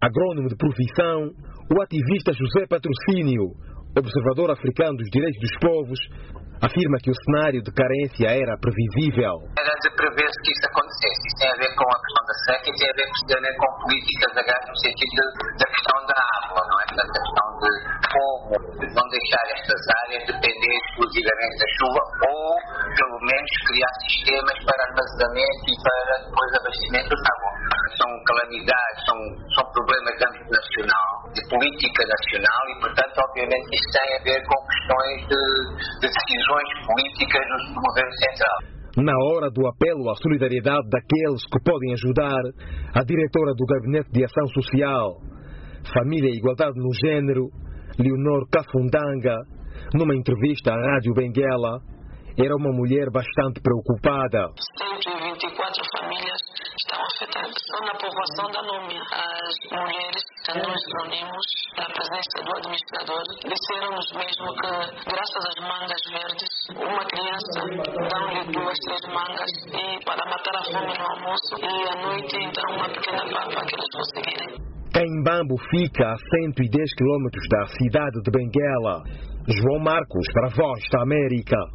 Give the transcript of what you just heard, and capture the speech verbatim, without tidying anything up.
Agrônomo de profissão, o ativista José Patrocínio, observador africano dos direitos dos povos, afirma que o cenário de carência era previsível. Era de prever-se que isso acontecesse. Isso tem a ver com a questão da seca e tem a ver precisamente com políticas agrárias no sentido de, da questão da água, não é? Da questão de como não deixar estas áreas depender exclusivamente da chuva ou, pelo menos, criar sistemas para armazenamento e para depois abastecimento de água. São calamidades, são, são problemas de âmbito nacional, de política nacional e, portanto, obviamente, isto tem a ver com questões de, de decisões políticas do governo central. Na hora do apelo à solidariedade daqueles que podem ajudar, a diretora do Gabinete de Ação Social, Família e Igualdade no Gênero, Leonor Kafundanga, numa entrevista à Rádio Benguela, era uma mulher bastante preocupada. cento e vinte e quatro famílias estão afetadas. Só na povoação da Númia, as mulheres que nós reunimos na presença do administrador disseram-nos mesmo que, graças às mangas verdes, uma criança dá-lhe duas, três mangas e para matar a fome no almoço e à noite então uma pequena papa que eles conseguirem. Caimbambo fica a cento e dez quilômetros da cidade de Benguela. João Marcos, para a Voz da América.